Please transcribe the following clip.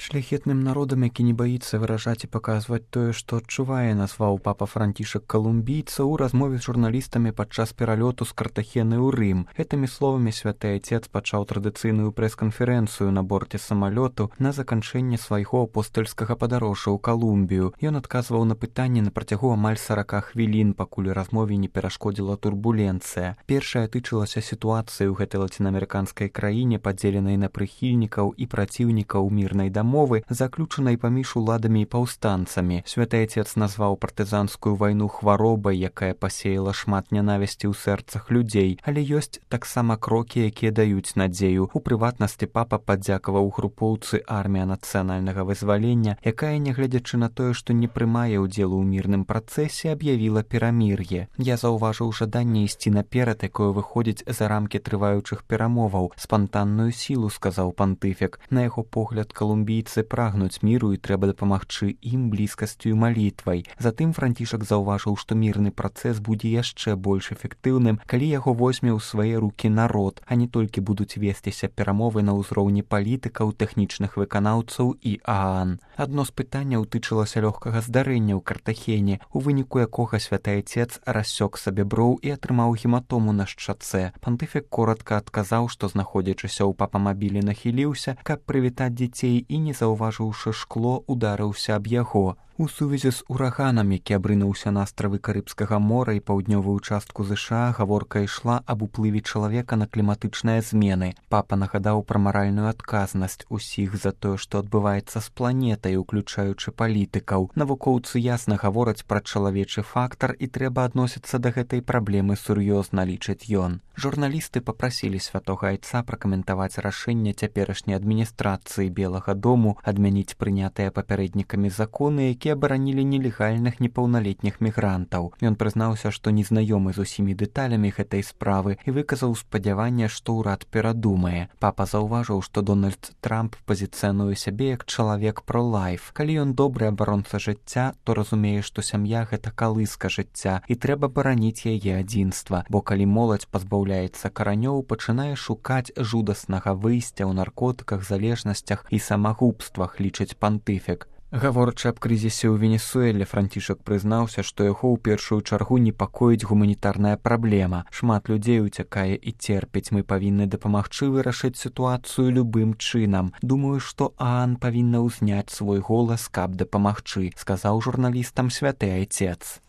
Шляхетным народам, які не баіцца выражаць і паказваць тое, што адчувае, назваў папа Францішак калумбійца ў размове з журналістамі падчас пералёту з Картахены ў Рым. Гэтымі словамі святы айцец пачаў традыцыйную прэс-канферэнцыю на борце самалёту на заканчэнне свайго апостальскага падарожжа ў Калумбію. Ён адказваў на пытанні на працягу амаль 40 хвілін, пакуль размове не перашкодзіла турбуленцыя. Першая тычылася сітуацыі ў гэтай лацінаамерыканскай краіне, падзеленай на прыхільнікаў і праціўнікаў мірнай дамовы, заключанай паміж уладамі і паўстанцамі. Святы айцец назваў партызанскую вайну хваробай, якая пасеяла шмат нянавісці ў сэрцах людзей, але ёсць таксама крокі, якія даюць надзею. У прыватнасці папа падзякаваў групоўцы армія нацыянальнага вызвалення, якая, нягледзячы на тое, што не прымае ўдзелу ў мірным працэсе, аб'явіла перамір'е. Я заўважыў жаданне ісці наперад, якое выходзіць за рамкі трываючых перамоваў, спантанную сілу, сказаў пантыфік. На яго погляд, калумбійцы прагнуць міру і трэба дапамагчы ім блізкасцю і малітвай. Затым Францішак заўважыў, што мірны працэс будзе яшчэ больш эфектыўным, калі яго возьме ў свае рукі народ, а не толькі будуць весціся перамовы на ўзроўні палітыкаў, тэхнічных выканаўцаў і ААН. Адно з пытанняў тычылася лёгкага здарэння ў Картахене, у выніку якога святы айцец рассёк сабе броў і атрымаў гематому на шчацэ. Пантыфік коратка адказаў, што, знаходзячыся ў папамабілі, нахіліўся, каб прывітаць дзяцей і, не заўважыўшы шкло, ударыўся аб яго. У сувязі з ураганам, які абрынуўся на астравы Карыбскага мора і паўднёвую частку ЗША, гаворка ішла аб уплыве чалавека на кліматычныя змены. Папа нагадаў пра маральную адказнасць усіх за тое, што адбываецца з планетай, уключаючы палітыкаў. Навукоўцы ясна гавораць пра чалавечы фактар і трэба адносіцца да гэтай праблемы сур'ёзна, лічыць ён. Журналісты папрасілі святога айца пракаментаваць рашэнне цяперашняй адміністрацыі Белага дому адмяніць прынятыя папярэднікамі законы, якія абаранілі нелегальных непаўналетніх мігрантаў. Ён прызнаўся, што не знаёмы з усімі дэталямі гэтай справы і выказаў спадзяванне, што ўрад перадумае. Папа заўважыў, што Дональд Трамп пазіцыянуе сябе як чалавек про-лайф. Калі ён добры абаронца жыцця, то разумее, што сям'я — гэта калыска жыцця і трэба бараніць яе адзінства, бо калі моладзь пазбаўляецца каранёў, пачынае шукаць жудаснага выйсця ў наркотыках, залежнасцях і самагубствах, лічыць пантыфік. Гаворачы аб крызісе ў Венесуэле, Францішак прызнаўся, што яго ў першую чаргу непакоіць гуманітарная праблема. Шмат людзей уцякае і церпіць. Мы павінны дапамагчы вырашыць сітуацыю любым чынам. Думаю, што ААН павінна ўзняць свой голас, каб дапамагчы, сказаў журналістам святы айцец.